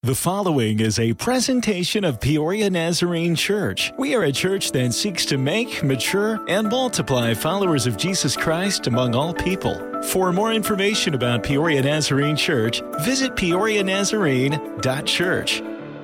The following is a presentation of Peoria Nazarene Church. We are a church that seeks to make, mature, and multiply followers of Jesus Christ among all people. For more information about Peoria Nazarene Church, visit peorianazarene.church.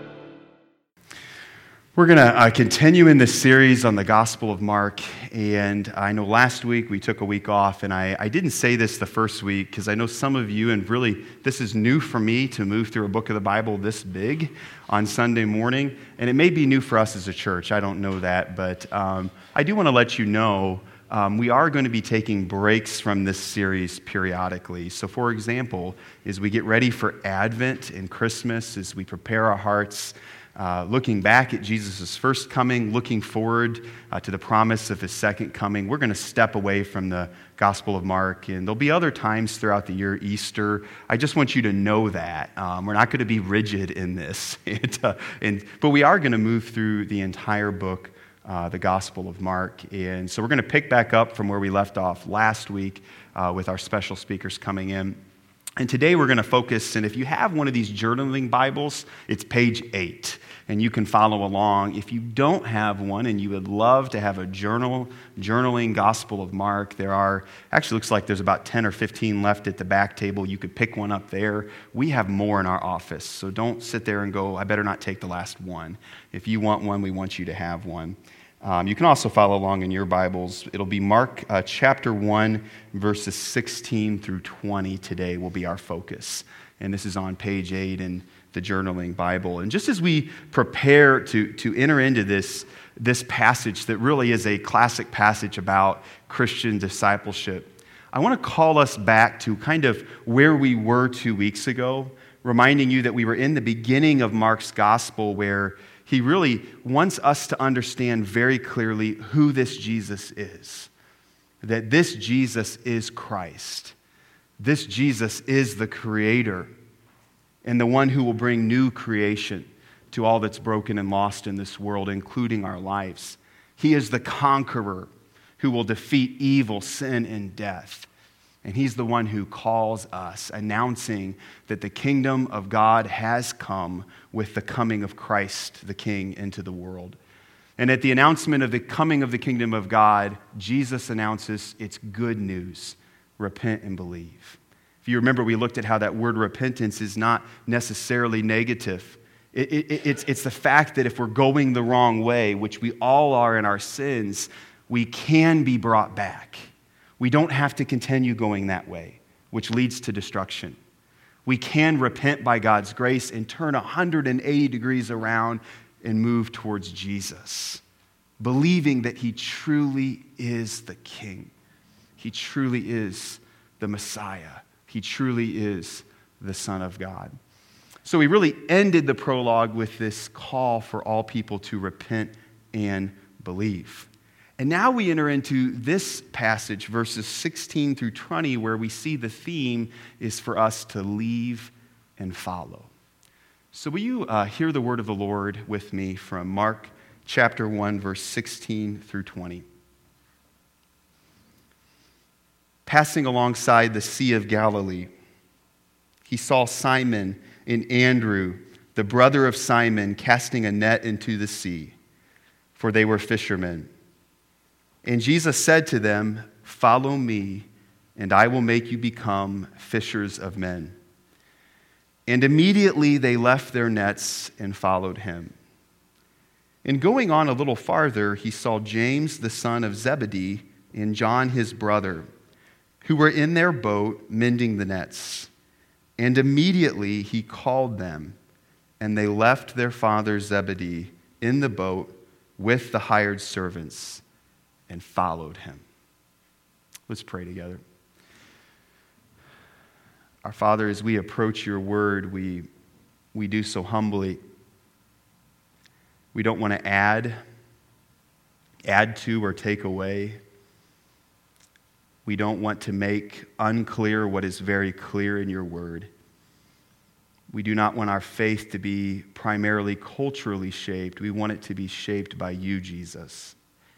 We're going to continue in this series on the Gospel of Mark, and I know last week we took a week off, and I didn't say this the first week because I know some of you, and really this is new for me to move through a book of the Bible this big on Sunday morning, and it may be new for us as a church, I don't know that, but I do want to let you know we are going to be taking breaks from this series periodically. So for example, as we get ready for Advent and Christmas, as we prepare our hearts, looking back at Jesus' first coming, looking forward to the promise of his second coming, we're going to step away from the Gospel of Mark, and there'll be other times throughout the year, Easter. I just want you to know that. We're not going to be rigid in this, but we are going to move through the entire book, the Gospel of Mark, and so we're going to pick back up from where we left off last week with our special speakers coming in. And today we're going to focus, and if you have one of these journaling Bibles, it's page 8, and you can follow along. If you don't have one and you would love to have a journaling Gospel of Mark, actually looks like there's about 10 or 15 left at the back table. You could pick one up there. We have more in our office, so don't sit there and go, I better not take the last one. If you want one, we want you to have one. You can also follow along in your Bibles. It'll be Mark chapter 1, verses 16 through 20 today will be our focus. And this is on page 8 in the Journaling Bible. And just as we prepare to enter into this passage that really is a classic passage about Christian discipleship, I want to call us back to kind of where we were 2 weeks ago, reminding you that we were in the beginning of Mark's gospel where he really wants us to understand very clearly who this Jesus is. That this Jesus is Christ. This Jesus is the Creator and the one who will bring new creation to all that's broken and lost in this world, including our lives. He is the conqueror who will defeat evil, sin, and death. And he's the one who calls us, announcing that the kingdom of God has come with the coming of Christ, the King, into the world. And at the announcement of the coming of the kingdom of God, Jesus announces it's good news. Repent and believe. If you remember, we looked at how that word repentance is not necessarily negative. It's the fact that if we're going the wrong way, which we all are in our sins, we can be brought back. We don't have to continue going that way, which leads to destruction. We can repent by God's grace and turn 180 degrees around and move towards Jesus, believing that he truly is the King. He truly is the Messiah. He truly is the Son of God. So we really ended the prologue with this call for all people to repent and believe. And now we enter into this passage, verses 16 through 20, where we see the theme is for us to leave and follow. So will you hear the word of the Lord with me from Mark chapter 1, verse 16 through 20. Passing alongside the Sea of Galilee, he saw Simon and Andrew, the brother of Simon, casting a net into the sea, for they were fishermen. And Jesus said to them, "Follow me, and I will make you become fishers of men." And immediately they left their nets and followed him. And going on a little farther, he saw James the son of Zebedee and John his brother, who were in their boat mending the nets. And immediately he called them, and they left their father Zebedee in the boat with the hired servants and followed him. Let's pray together. Our Father, as we approach your word, we do so humbly. We don't want to add to, or take away. We don't want to make unclear what is very clear in your word. We do not want our faith to be primarily culturally shaped. We want it to be shaped by you, Jesus.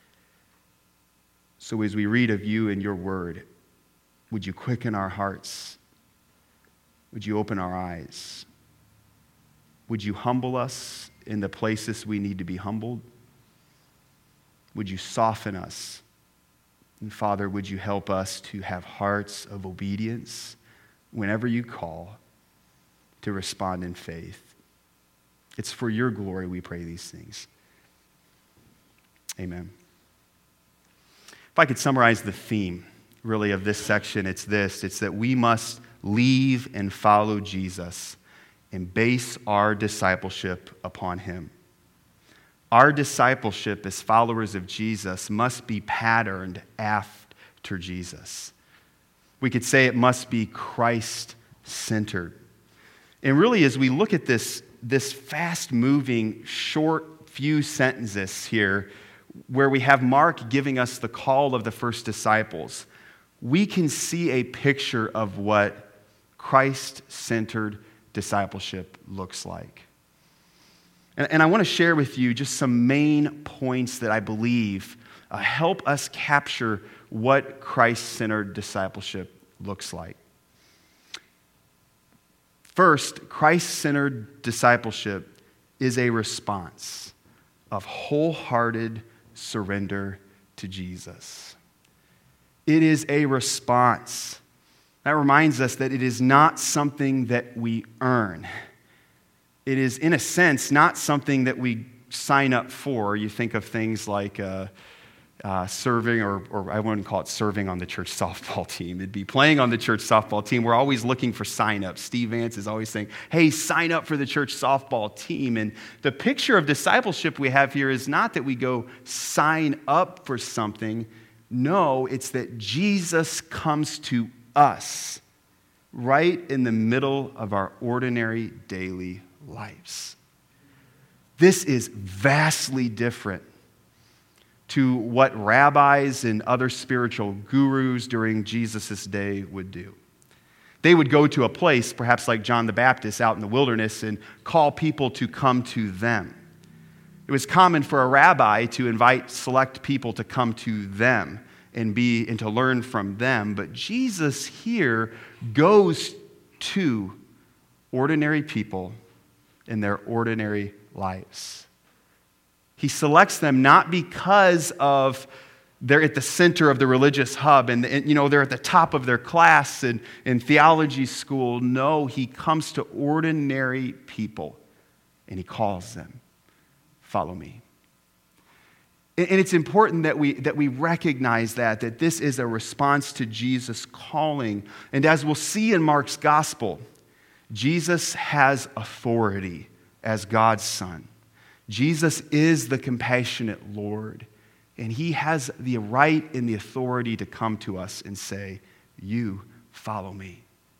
So as we read of you and your word, would you quicken our hearts? Would you open our eyes? Would you humble us in the places we need to be humbled? Would you soften us? And Father, would you help us to have hearts of obedience whenever you call, to respond in faith? It's for your glory we pray these things. Amen. If I could summarize the theme, really, of this section, it's this. It's that we must leave and follow Jesus and base our discipleship upon him. Our discipleship as followers of Jesus must be patterned after Jesus. We could say it must be Christ-centered. And really, as we look at this fast-moving, short few sentences here, where we have Mark giving us the call of the first disciples, we can see a picture of what Christ-centered discipleship looks like. And I want to share with you just some main points that I believe help us capture what Christ-centered discipleship looks like. First, Christ-centered discipleship is a response of wholehearted surrender to Jesus. It is a response. That reminds us that it is not something that we earn. It is, in a sense, not something that we sign up for. You think of things like serving, or I wouldn't call it serving on the church softball team. It'd be playing on the church softball team. We're always looking for sign-ups. Steve Vance is always saying, hey, sign up for the church softball team. And the picture of discipleship we have here is not that we go sign up for something. No, it's that Jesus comes to us right in the middle of our ordinary daily lives. This is vastly different to what rabbis and other spiritual gurus during Jesus' day would do. They would go to a place, perhaps like John the Baptist out in the wilderness, and call people to come to them. It was common for a rabbi to invite select people to come to them and to learn from them. But Jesus here goes to ordinary people in their ordinary lives. He selects them not because of they're at the center of the religious hub and they're at the top of their class in theology school. No, he comes to ordinary people and he calls them, follow me. And it's important that we recognize that this is a response to Jesus' calling. And as we'll see in Mark's gospel, Jesus has authority as God's Son. Jesus is the compassionate Lord, and he has the right and the authority to come to us and say, you follow me.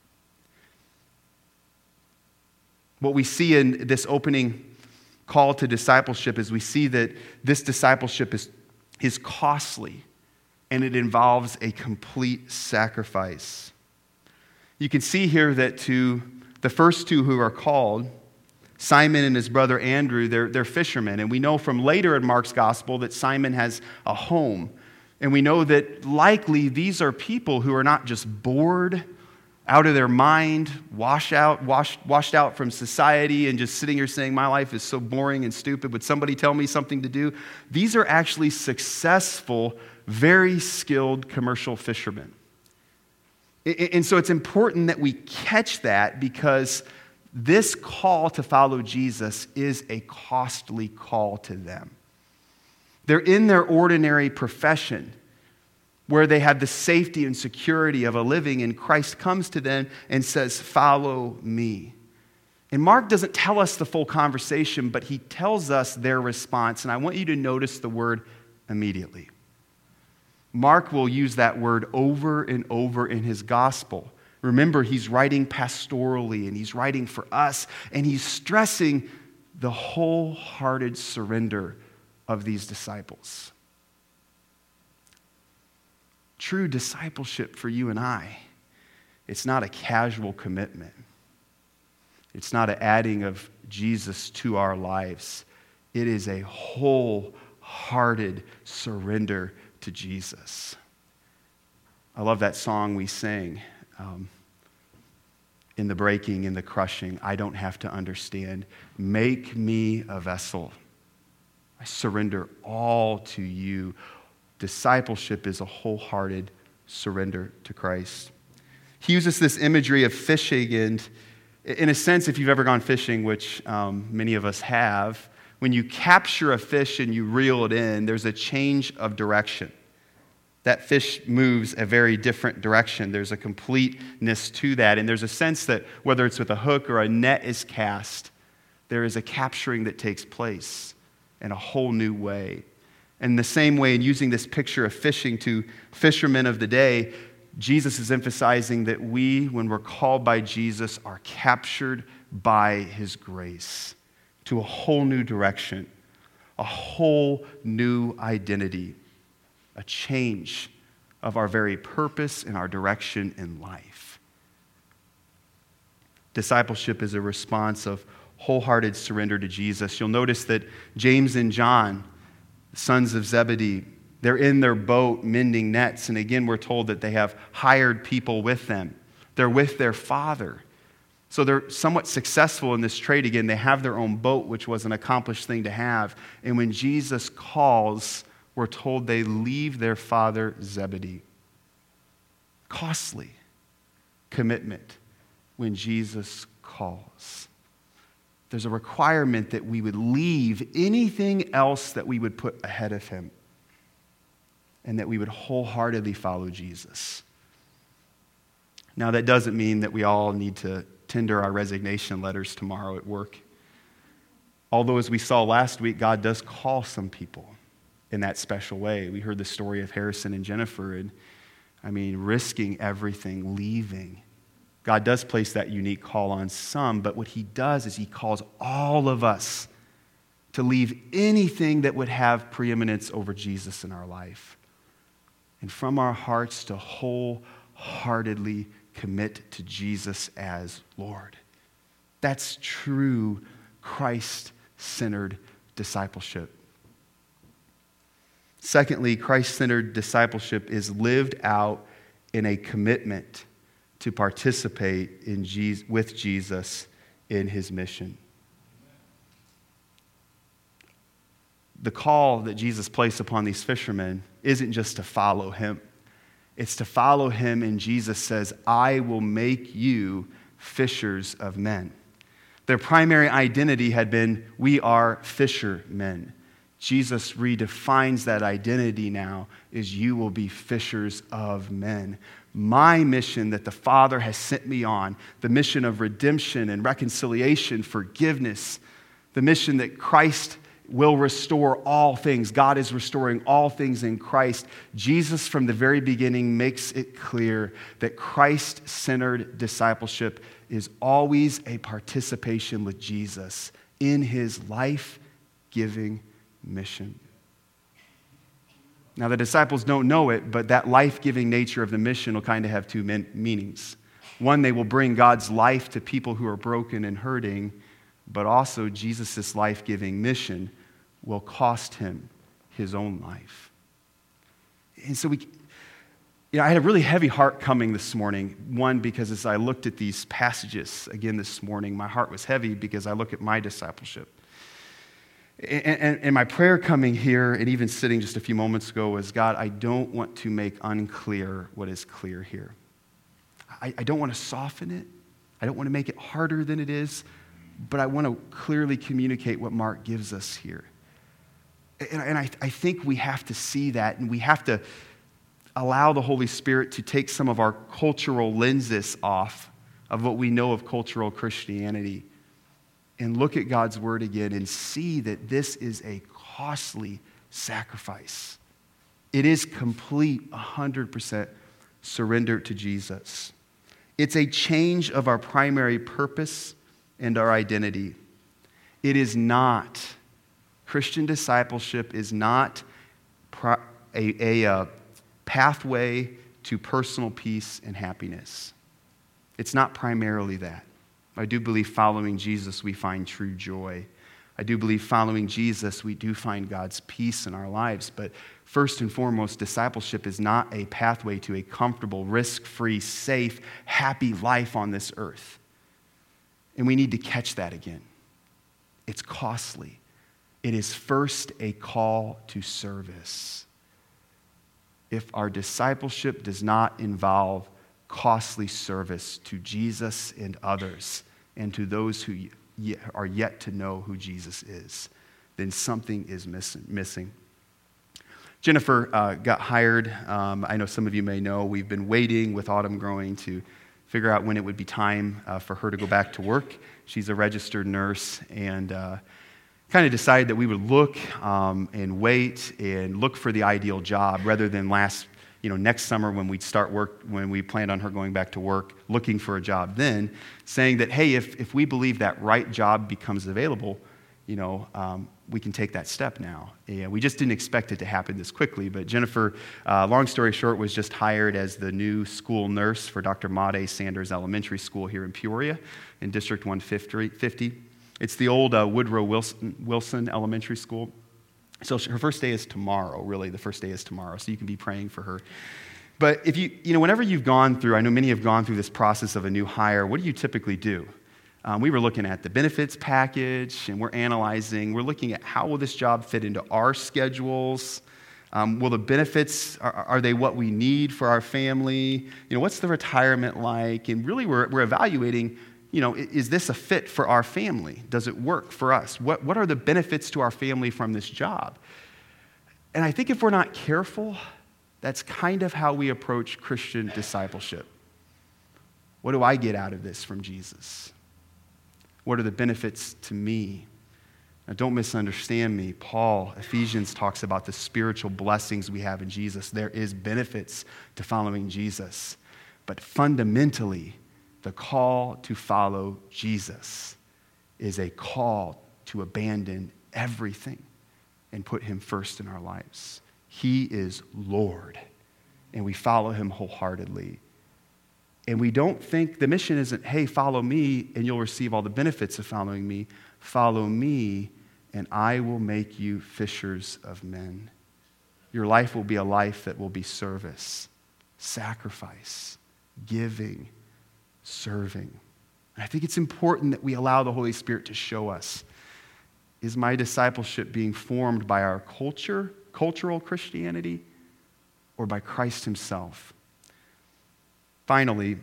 What we see in this opening call to discipleship is we see that this discipleship is costly, and it involves a complete sacrifice. You can see here that to the first two who are called, Simon and his brother Andrew, they're fishermen. And we know from later in Mark's gospel that Simon has a home. And we know that likely these are people who are not just bored, out of their mind, washed out from society and just sitting here saying, my life is so boring and stupid. Would somebody tell me something to do? These are actually successful, very skilled commercial fishermen. And so it's important that we catch that, because this call to follow Jesus is a costly call to them. They're in their ordinary profession where they have the safety and security of a living, and Christ comes to them and says, follow me. And Mark doesn't tell us the full conversation, but he tells us their response. And I want you to notice the word immediately. Mark will use that word over and over in his gospel. Remember, he's writing pastorally, and he's writing for us, and he's stressing the wholehearted surrender of these disciples. True discipleship for you and I, it's not a casual commitment. It's not an adding of Jesus to our lives. It is a wholehearted surrender to Jesus. I love that song we sang. in the breaking, in the crushing. I don't have to understand. Make me a vessel. I surrender all to you. Discipleship is a wholehearted surrender to Christ. He uses this imagery of fishing, and in a sense, if you've ever gone fishing, which many of us have, when you capture a fish and you reel it in, there's a change of direction. That fish moves a very different direction. There's a completeness to that, and there's a sense that whether it's with a hook or a net is cast, there is a capturing that takes place in a whole new way. In the same way, in using this picture of fishing to fishermen of the day, Jesus is emphasizing that we, when we're called by Jesus, are captured by his grace to a whole new direction, a whole new identity, a change of our very purpose and our direction in life. Discipleship is a response of wholehearted surrender to Jesus. You'll notice that James and John, sons of Zebedee, they're in their boat mending nets. And again, we're told that they have hired people with them. They're with their father. So they're somewhat successful in this trade. Again, they have their own boat, which was an accomplished thing to have. And when Jesus calls, we're told they leave their father Zebedee. Costly commitment when Jesus calls. There's a requirement that we would leave anything else that we would put ahead of him, and that we would wholeheartedly follow Jesus. Now, that doesn't mean that we all need to tender our resignation letters tomorrow at work. Although, as we saw last week, God does call some people in that special way. We heard the story of Harrison and Jennifer, and risking everything, leaving. God does place that unique call on some, but what he does is he calls all of us to leave anything that would have preeminence over Jesus in our life. And from our hearts to wholeheartedly commit to Jesus as Lord. That's true Christ-centered discipleship. Secondly, Christ-centered discipleship is lived out in a commitment to participate with Jesus in his mission. The call that Jesus placed upon these fishermen isn't just to follow him. It's to follow him, and Jesus says, I will make you fishers of men. Their primary identity had been, we are fishermen. Jesus redefines that identity now as you will be fishers of men. My mission that the Father has sent me on, the mission of redemption and reconciliation, forgiveness, the mission that Christ will restore all things. God is restoring all things in Christ. Jesus, from the very beginning, makes it clear that Christ-centered discipleship is always a participation with Jesus in his life-giving mission. Now, the disciples don't know it, but that life-giving nature of the mission will kind of have two meanings. One, they will bring God's life to people who are broken and hurting, but also Jesus' life-giving mission will cost him his own life. And so I had a really heavy heart coming this morning. One, because as I looked at these passages again this morning, my heart was heavy because I look at my discipleship. And my prayer coming here, and even sitting just a few moments ago, was, God, I don't want to make unclear what is clear here. I don't want to soften it. I don't want to make it harder than it is, but I want to clearly communicate what Mark gives us here. And I think we have to see that, and we have to allow the Holy Spirit to take some of our cultural lenses off of what we know of cultural Christianity and look at God's word again and see that this is a costly sacrifice. It is complete, 100% surrender to Jesus. It's a change of our primary purpose and our identity. It is not, Christian discipleship is not a pathway to personal peace and happiness. It's not primarily that. I do believe following Jesus, we find true joy. I do believe following Jesus, we do find God's peace in our lives. But first and foremost, discipleship is not a pathway to a comfortable, risk-free, safe, happy life on this earth. And we need to catch that again. It's costly. It is first a call to service. If our discipleship does not involve costly service to Jesus and others and to those who are yet to know who Jesus is, then something is missing. Jennifer got hired. I know some of you may know we've been waiting with Autumn growing to figure out when it would be time for her to go back to work. She's a registered nurse, and kind of decided that we would look and wait and look for the ideal job rather than next summer when we'd start work, when we planned on her going back to work, looking for a job then, saying that, hey, if we believe that right job becomes available, we can take that step now. And we just didn't expect it to happen this quickly. But Jennifer, long story short, was just hired as the new school nurse for Dr. Maud A. Sanders Elementary School here in Peoria in District 150. It's the old Woodrow Wilson Elementary School. So her first day is tomorrow, really. The first day is tomorrow, so you can be praying for her. But if whenever you've gone through, I know many have gone through this process of a new hire, what do you typically do? We were looking at the benefits package, and we're looking at how will this job fit into our schedules? Will the benefits, are they what we need for our family? What's the retirement like? And really we're evaluating, is this a fit for our family? Does it work for us? What are the benefits to our family from this job? And I think if we're not careful, that's kind of how we approach Christian discipleship. What do I get out of this from Jesus? What are the benefits to me? Now, don't misunderstand me. Ephesians talks about the spiritual blessings we have in Jesus. There is benefits to following Jesus. But fundamentally, the call to follow Jesus is a call to abandon everything and put him first in our lives. He is Lord, and we follow him wholeheartedly. And we don't think, the mission isn't, hey, follow me and you'll receive all the benefits of following me. Follow me and I will make you fishers of men. Your life will be a life that will be service, sacrifice, giving, serving. And I think it's important that we allow the Holy Spirit to show us, is my discipleship being formed by our cultural Christianity, or by Christ himself? Finally,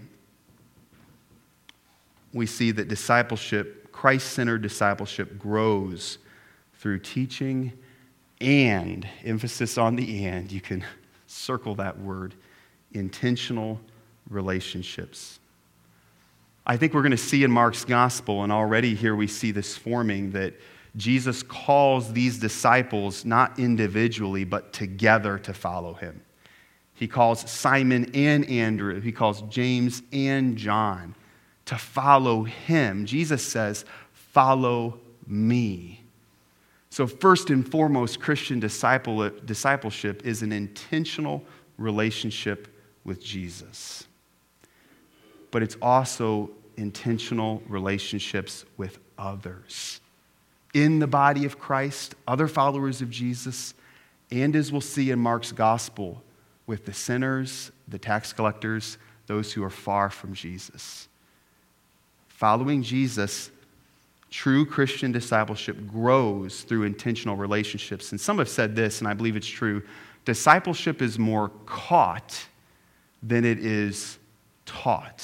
we see that discipleship, Christ-centered discipleship, grows through teaching and, emphasis on the and, you can circle that word, intentional relationships. I think we're going to see in Mark's gospel, and already here we see this forming, that Jesus calls these disciples not individually, but together to follow him. He calls Simon and Andrew, he calls James and John to follow him. Jesus says, follow me. So first and foremost, Christian discipleship is an intentional relationship with Jesus. But it's also intentional relationships with others in the body of Christ, other followers of Jesus, and as we'll see in Mark's gospel, with the sinners, the tax collectors, those who are far from Jesus. Following Jesus, true Christian discipleship grows through intentional relationships. And some have said this, and I believe it's true, discipleship is more caught than it is taught.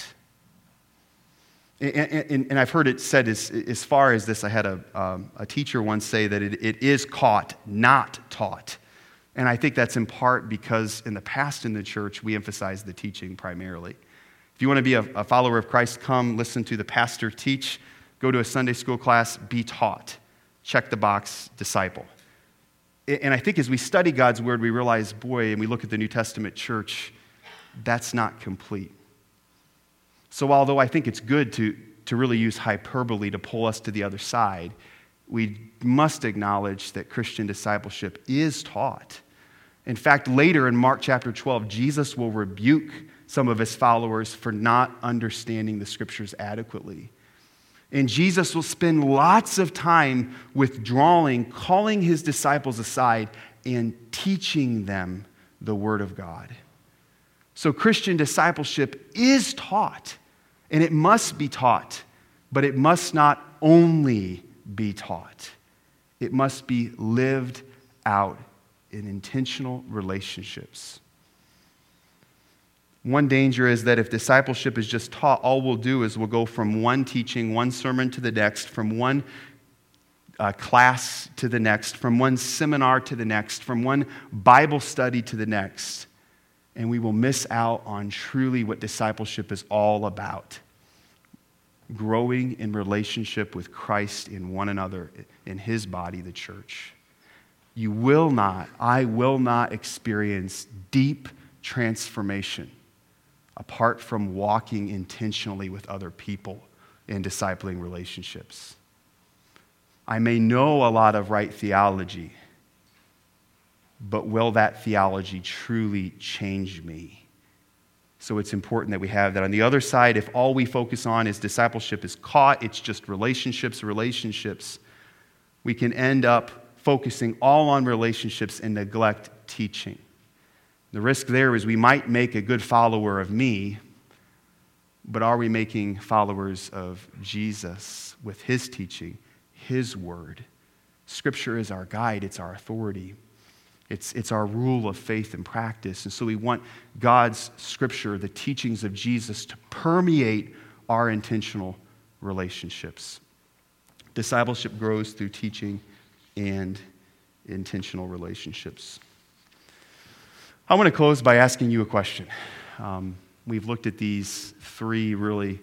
And I've heard it said as far as this, I had a teacher once say that it is caught, not taught. And I think that's in part because in the past in the church, we emphasize the teaching primarily. If you want to be a follower of Christ, come listen to the pastor teach, go to a Sunday school class, be taught. Check the box, disciple. And I think as we study God's word, we realize, boy, and we look at the New Testament church, that's not complete. So although I think it's good to really use hyperbole to pull us to the other side, we must acknowledge that Christian discipleship is taught. In fact, later in Mark chapter 12, Jesus will rebuke some of his followers for not understanding the scriptures adequately. And Jesus will spend lots of time withdrawing, calling his disciples aside, and teaching them the word of God. So Christian discipleship is taught, and it must be taught But it must not only be taught. It must be lived out in intentional relationships. One danger is that if discipleship is just taught, all we'll do is we'll go from one teaching, one sermon to the next, from one class to the next, from one seminar to the next, from one Bible study to the next, and we will miss out on truly what discipleship is all about. Growing in relationship with Christ in one another, in His body, the church. I will not experience deep transformation apart from walking intentionally with other people in discipling relationships. I may know a lot of right theology, but will that theology truly change me? So it's important that we have that. On the other side, if all we focus on is discipleship is caught, it's just relationships, we can end up focusing all on relationships and neglect teaching. The risk there is we might make a good follower of me, but are we making followers of Jesus with His teaching, His word? Scripture is our guide, it's our authority. It's our rule of faith and practice. And so we want God's scripture, the teachings of Jesus, to permeate our intentional relationships. Discipleship grows through teaching and intentional relationships. I want to close by asking you a question. We've looked at these three really,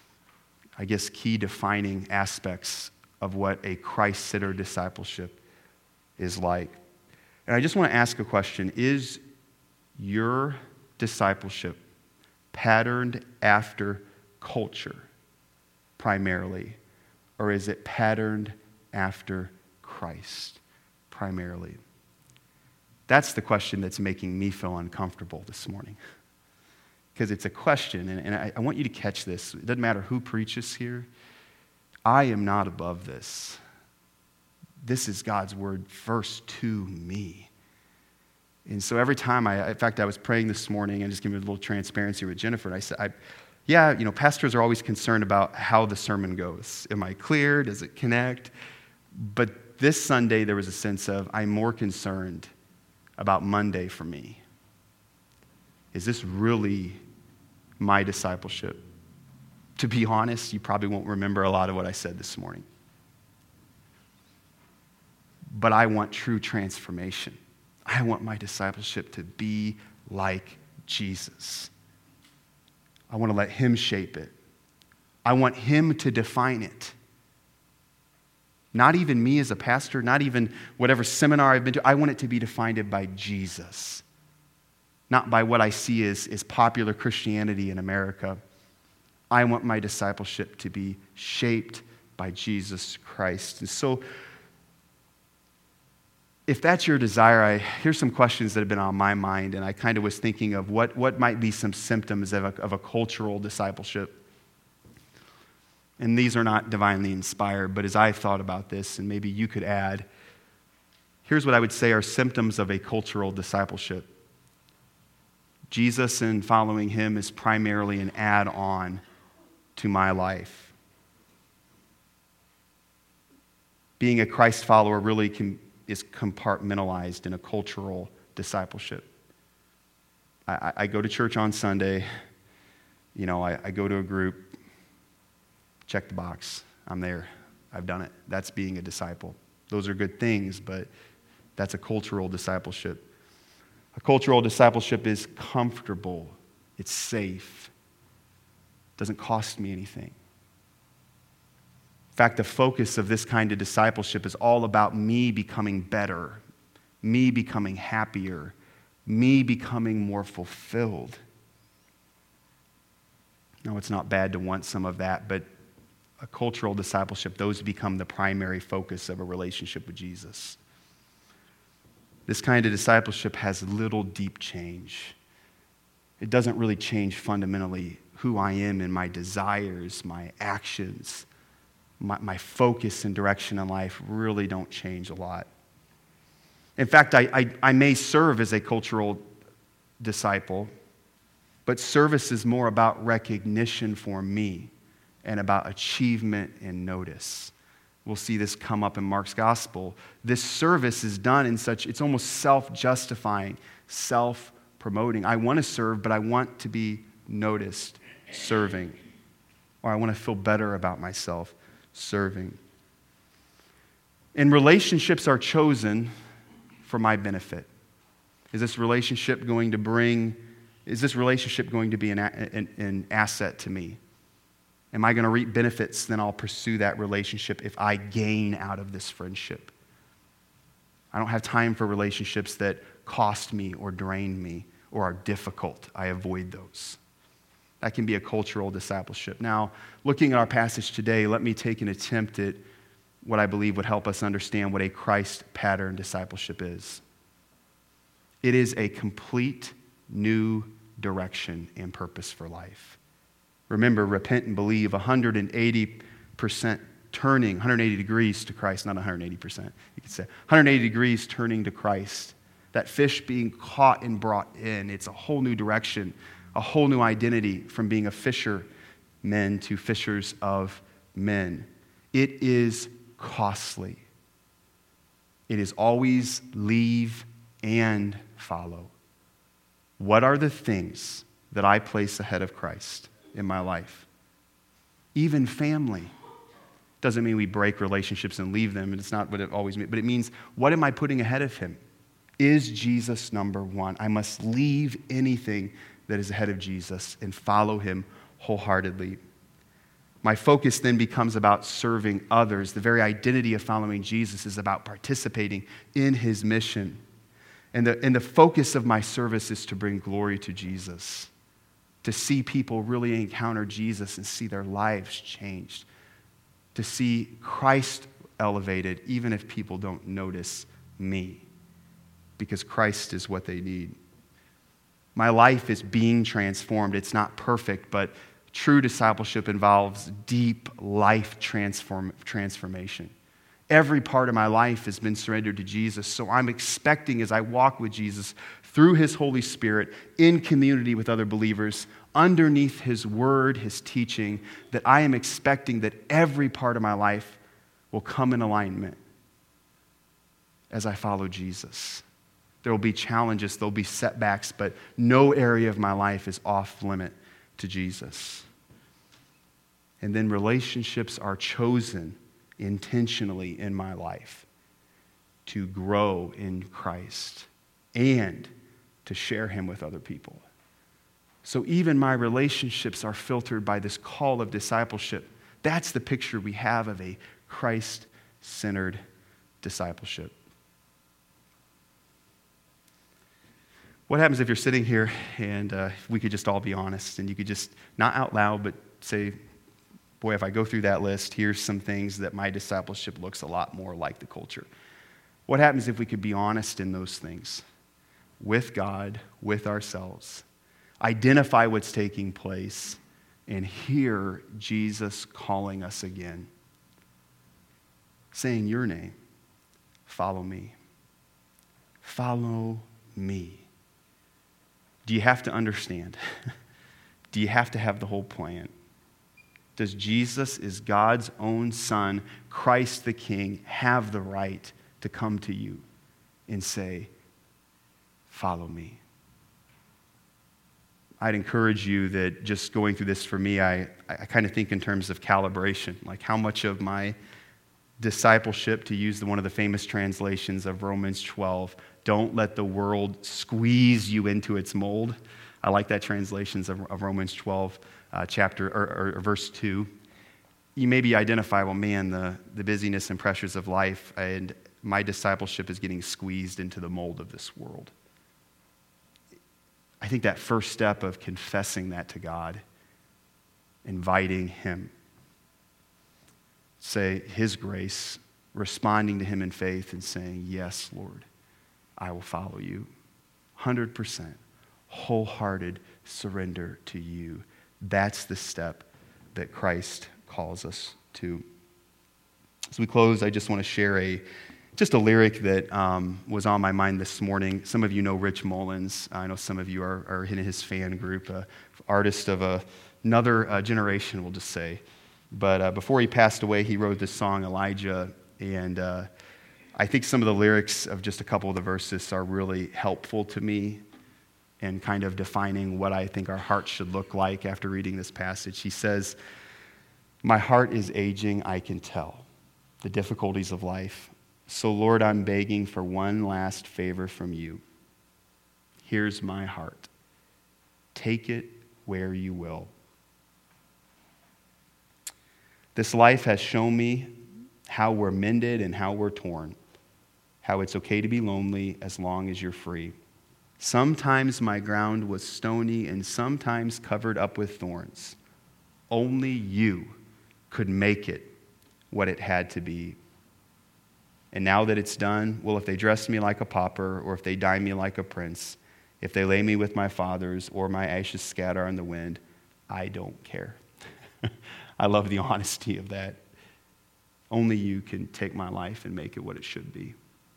key defining aspects of what a Christ-centered discipleship is like. And I just want to ask a question. Is your discipleship patterned after culture primarily, or is it patterned after Christ primarily? That's the question that's making me feel uncomfortable this morning. Because it's a question, and I want you to catch this. It doesn't matter who preaches here. I am not above this. This is God's word first to me. And so every time I was praying this morning and just giving a little transparency with Jennifer, and I said, pastors are always concerned about how the sermon goes. Am I clear? Does it connect? But this Sunday, there was a sense of, I'm more concerned about Monday for me. Is this really my discipleship? To be honest, you probably won't remember a lot of what I said this morning. But I want true transformation. I want my discipleship to be like Jesus. I want to let Him shape it. I want Him to define it. Not even me as a pastor, not even whatever seminar I've been to. I want it to be defined by Jesus. Not by what I see as popular Christianity in America. I want my discipleship to be shaped by Jesus Christ. And so, if that's your desire, here's some questions that have been on my mind, and I kind of was thinking of what might be some symptoms of a cultural discipleship. And these are not divinely inspired, but as I thought about this, and maybe you could add, here's what I would say are symptoms of a cultural discipleship. Jesus and following Him is primarily an add-on to my life. Being a Christ follower really is compartmentalized in a cultural discipleship. I go to church on Sunday. I go to a group. Check the box. I'm there. I've done it. That's being a disciple. Those are good things, but that's a cultural discipleship. A cultural discipleship is comfortable. It's safe. It doesn't cost me anything. In fact, the focus of this kind of discipleship is all about me becoming better, me becoming happier, me becoming more fulfilled. No, it's not bad to want some of that, but a cultural discipleship, those become the primary focus of a relationship with Jesus. This kind of discipleship has little deep change. It doesn't really change fundamentally who I am and my desires, my actions, my focus and direction in life really don't change a lot. In fact, I may serve as a cultural disciple, but service is more about recognition for me and about achievement and notice. We'll see this come up in Mark's gospel. This service is done in such, it's almost self-justifying, self-promoting. I want to serve, but I want to be noticed serving. Or I want to feel better about myself serving. And relationships are chosen for my benefit. Is this relationship going to be an asset to me? Am I going to reap benefits? Then I'll pursue that relationship if I gain out of this friendship. I don't have time for relationships that cost me or drain me or are difficult. I avoid those. That can be a cultural discipleship. Now, looking at our passage today, let me take an attempt at what I believe would help us understand what a Christ pattern discipleship is. It is a complete new direction and purpose for life. Remember, repent and believe, 180% turning, 180 degrees to Christ, not 180%. You could say 180 degrees turning to Christ. That fish being caught and brought in, it's a whole new direction, a whole new identity from being a fisherman to fishers of men. It is costly. It is always leave and follow. What are the things that I place ahead of Christ in my life? Even family. Doesn't mean we break relationships and leave them, and it's not what it always means, but it means, what am I putting ahead of him? Is Jesus number one? I must leave anything that is ahead of Jesus and follow him wholeheartedly. My focus then becomes about serving others. The very identity of following Jesus is about participating in his mission. And the focus of my service is to bring glory to Jesus, to see people really encounter Jesus and see their lives changed, to see Christ elevated, even if people don't notice me, because Christ is what they need. My life is being transformed. It's not perfect, but true discipleship involves deep life transformation. Every part of my life has been surrendered to Jesus, so I'm expecting, as I walk with Jesus through his Holy Spirit, in community with other believers, underneath his word, his teaching, that I am expecting that every part of my life will come in alignment as I follow Jesus. There will be challenges, there will be setbacks, but no area of my life is off limit to Jesus. And then relationships are chosen intentionally in my life to grow in Christ and to share him with other people. So even my relationships are filtered by this call of discipleship. That's the picture we have of a Christ-centered discipleship. What happens if you're sitting here and we could just all be honest and you could just, not out loud, but say, boy, if I go through that list, here's some things that my discipleship looks a lot more like the culture. What happens if we could be honest in those things with God, with ourselves, identify what's taking place, and hear Jesus calling us again, saying your name, follow me. Follow me. Do you have to understand? Do you have to have the whole plan? Does Jesus, as God's own Son, Christ the King, have the right to come to you and say, follow me? I'd encourage you that just going through this for me, I kind of think in terms of calibration, like how much of my discipleship, to use one of the famous translations of Romans 12, don't let the world squeeze you into its mold. I like that translation of Romans 12, chapter or verse 2. You maybe identify, well, man, the busyness and pressures of life, and my discipleship is getting squeezed into the mold of this world. I think that first step of confessing that to God, inviting him, say his grace, responding to him in faith and saying, yes, Lord, I will follow you. 100%, wholehearted surrender to you. That's the step that Christ calls us to. As we close, I just want to share just a lyric that was on my mind this morning. Some of you know Rich Mullins. I know some of you are in his fan group, artist of another generation, we'll just say. But before he passed away, he wrote this song, Elijah, and I think some of the lyrics of just a couple of the verses are really helpful to me in kind of defining what I think our hearts should look like after reading this passage. He says, "My heart is aging, I can tell, the difficulties of life. So, Lord, I'm begging for one last favor from you. Here's my heart. Take it where you will. This life has shown me how we're mended and how we're torn, how it's okay to be lonely as long as you're free. Sometimes my ground was stony and sometimes covered up with thorns. Only you could make it what it had to be. And now that it's done, well, if they dress me like a pauper or if they dye me like a prince, if they lay me with my fathers or my ashes scatter on the wind, I don't care." I love the honesty of that. Only you can take my life and make it what it should be.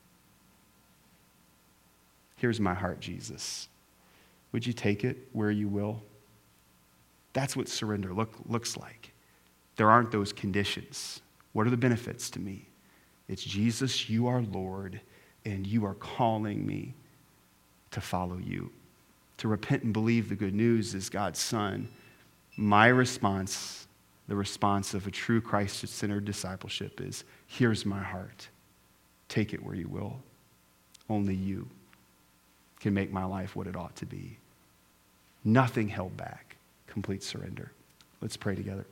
Here's my heart, Jesus. Would you take it where you will? That's what surrender looks like. There aren't those conditions. What are the benefits to me? It's Jesus, you are Lord, and you are calling me to follow you, to repent and believe the good news as God's Son. My response, the response of a true Christ-centered discipleship, is, here's my heart. Take it where you will. Only you can make my life what it ought to be. Nothing held back. Complete surrender. Let's pray together.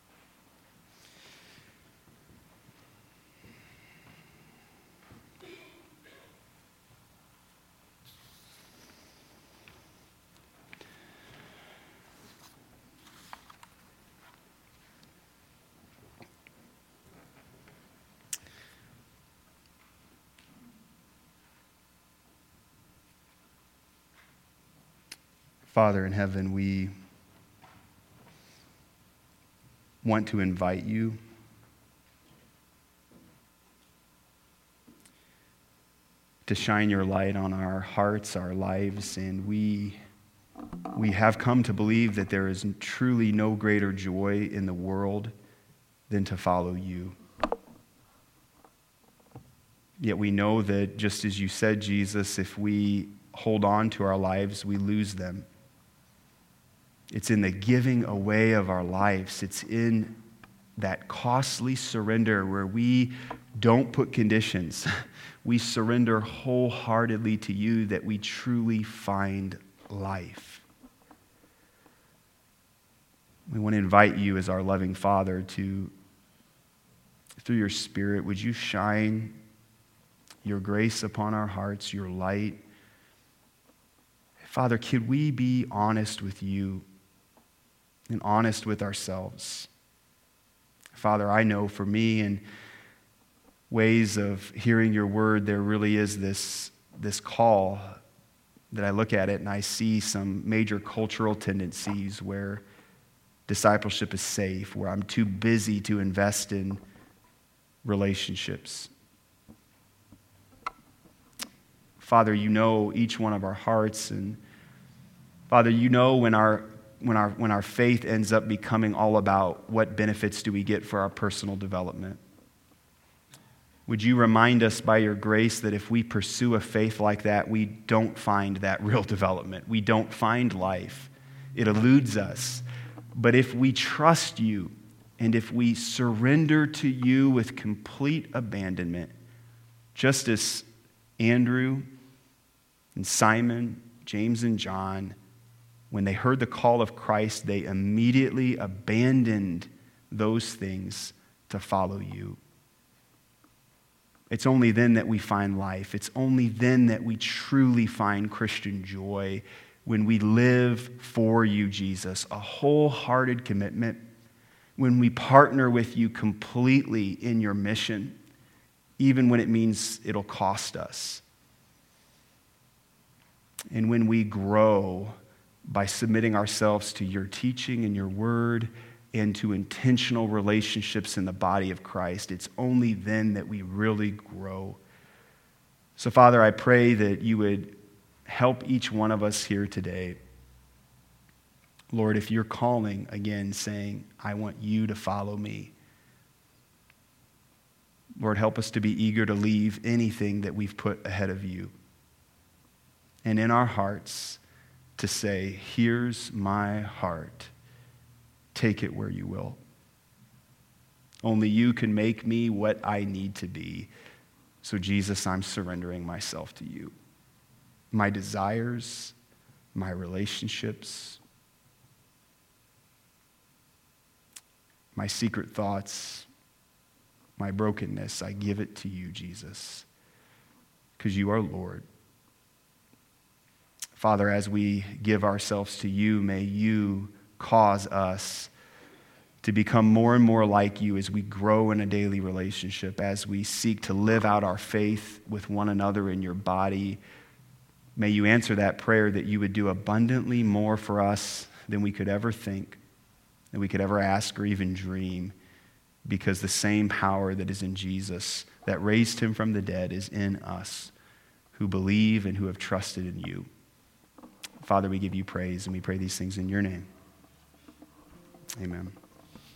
Father in heaven, we want to invite you to shine your light on our hearts, our lives, and we have come to believe that there is truly no greater joy in the world than to follow you. Yet we know that, just as you said, Jesus, if we hold on to our lives, we lose them. It's in the giving away of our lives. It's in that costly surrender where we don't put conditions. We surrender wholeheartedly to you that we truly find life. We want to invite you as our loving Father to, through your Spirit, would you shine your grace upon our hearts, your light. Father, could we be honest with you and honest with ourselves? Father, I know for me, in ways of hearing your word, there really is this call that I look at it and I see some major cultural tendencies where discipleship is safe, where I'm too busy to invest in relationships. Father, you know each one of our hearts, and Father, you know when our faith ends up becoming all about what benefits do we get for our personal development. Would you remind us by your grace that if we pursue a faith like that, we don't find that real development. We don't find life. It eludes us. But if we trust you and if we surrender to you with complete abandonment, just as Andrew and Simon, James and John, when they heard the call of Christ, they immediately abandoned those things to follow you. It's only then that we find life. It's only then that we truly find Christian joy, when we live for you, Jesus, a wholehearted commitment, when we partner with you completely in your mission, even when it means it'll cost us. And when we grow by submitting ourselves to your teaching and your word and to intentional relationships in the body of Christ, it's only then that we really grow. So, Father, I pray that you would help each one of us here today Lord, if you're calling again, saying, I want you to follow me, Lord, help us to be eager to leave anything that we've put ahead of you. And in our hearts, to say, here's my heart. Take it where you will. Only you can make me what I need to be. So Jesus, I'm surrendering myself to you. My desires, my relationships, my secret thoughts, my brokenness, I give it to you, Jesus, because you are Lord. Father, as we give ourselves to you, may you cause us to become more and more like you as we grow in a daily relationship, as we seek to live out our faith with one another in your body. May you answer that prayer that you would do abundantly more for us than we could ever think, than we could ever ask or even dream, because the same power that is in Jesus, that raised him from the dead, is in us who believe and who have trusted in you. Father, we give you praise, and we pray these things in your name. Amen.